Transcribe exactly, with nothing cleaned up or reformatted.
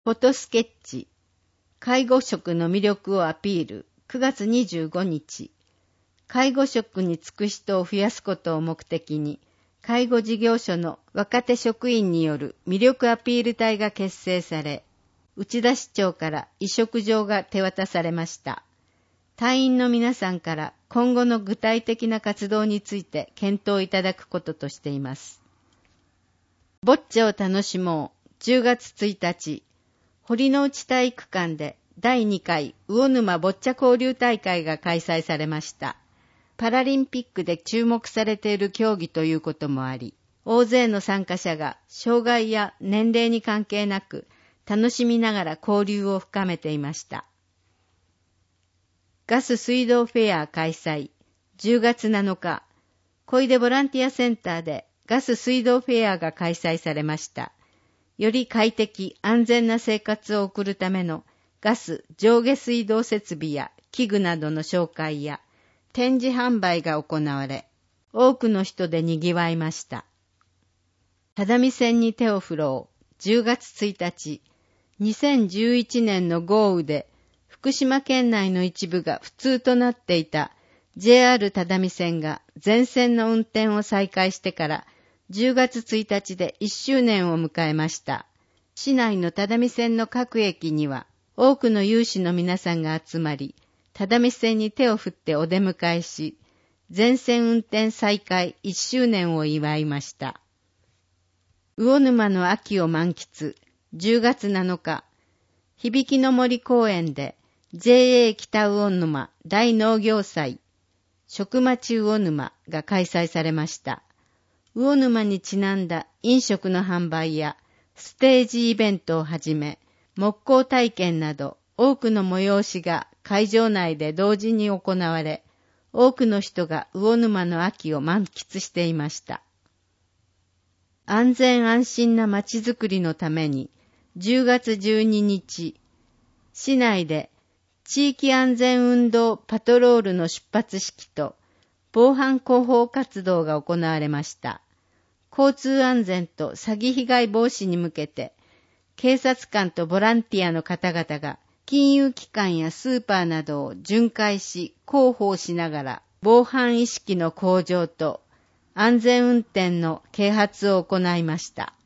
フォトスケッチ、介護職の魅力をアピール、くがつにじゅうごにち。介護職に就く人を増やすことを目的に、介護事業所の若手職員による魅力アピール隊が結成され、内田市長から委嘱状が手渡されました。隊員の皆さんから今後の具体的な活動について検討いただくこととしています。ボッチャを楽しもう、じゅうがつついたち、堀之内体育館でだいにかい魚沼ボッチャ交流大会が開催されました。パラリンピックで注目されている競技ということもあり、大勢の参加者が障害や年齢に関係なく楽しみながら交流を深めていました。ガス水道フェア開催、じゅうがつなのか、小出ボランティアセンターでガス水道フェアが開催されました。より快適、安全な生活を送るためのガス上下水道設備や器具などの紹介や展示販売が行われ、多くの人で賑わいました。只見線に手を振ろう、じゅうがつついたち、にせんじゅういちねんの豪雨で福島県内の一部が不通となっていた ジェイアール 只見線が全線の運転を再開してからじゅうがつついたちでいっしゅうねんを迎えました。市内の只見線の各駅には多くの有志の皆さんが集まり、只見線に手を振ってお出迎えし、全線運転再開いっしゅうねんを祝いました。魚沼の秋を満喫、じゅうがつなのか、響きの森公園で ジェイエー 北魚沼大農業祭、食町魚沼が開催されました。魚沼にちなんだ飲食の販売やステージイベントをはじめ、木工体験など多くの催しが会場内で同時に行われ、多くの人が魚沼の秋を満喫していました。安全安心な街づくりのために、じゅうがつじゅうににち、市内で地域安全運動パトロールの出発式と防犯広報活動が行われました。交通安全と詐欺被害防止に向けて、警察官とボランティアの方々が金融機関やスーパーなどを巡回し、広報しながら防犯意識の向上と安全運転の啓発を行いました。